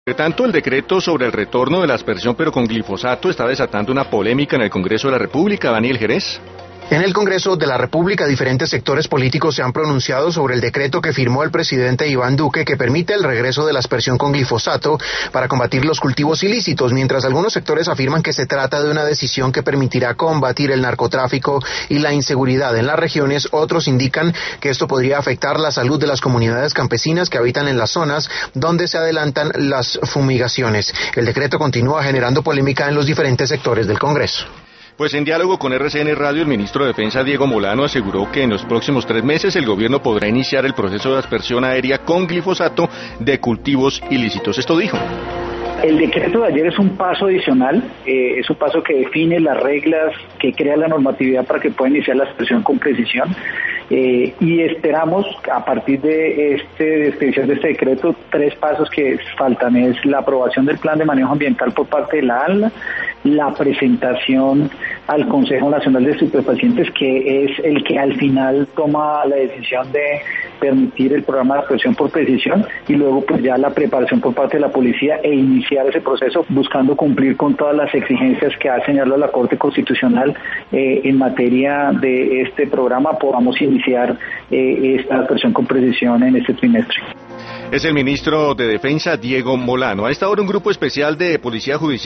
Entre tanto, el decreto sobre el retorno de la aspersión pero con glifosato está desatando una polémica en el Congreso de la República. Daniel Jerez. En el Congreso de la República, diferentes sectores políticos se han pronunciado sobre el decreto que firmó el presidente Iván Duque que permite el regreso de la aspersión con glifosato para combatir los cultivos ilícitos, mientras algunos sectores afirman que se trata de una decisión que permitirá combatir el narcotráfico y la inseguridad en las regiones. Otros indican que esto podría afectar la salud de las comunidades campesinas que habitan en las zonas donde se adelantan las fumigaciones. El decreto continúa generando polémica en los diferentes sectores del Congreso. Pues en diálogo con RCN Radio, el ministro de Defensa Diego Molano aseguró que en los próximos 3 meses el gobierno podrá iniciar el proceso de aspersión aérea con glifosato de cultivos ilícitos. Esto dijo. El decreto de ayer es un paso adicional, es un paso que define las reglas, que crea la normatividad para que pueda iniciar la aspersión con precisión. Y esperamos, a partir de expedición de este decreto, 3 pasos que faltan. Es la aprobación del plan de manejo ambiental por parte de la ANLA, la presentación al Consejo Nacional de Estupefacientes, que es el que al final toma la decisión de permitir el programa de aspersión por precisión, y luego pues ya la preparación por parte de la policía e iniciar ese proceso buscando cumplir con todas las exigencias que ha señalado la Corte Constitucional en materia de este programa. Podamos iniciar esta aspersión con precisión en este trimestre. Es el ministro de Defensa Diego Molano. A esta hora un grupo especial de Policía Judicial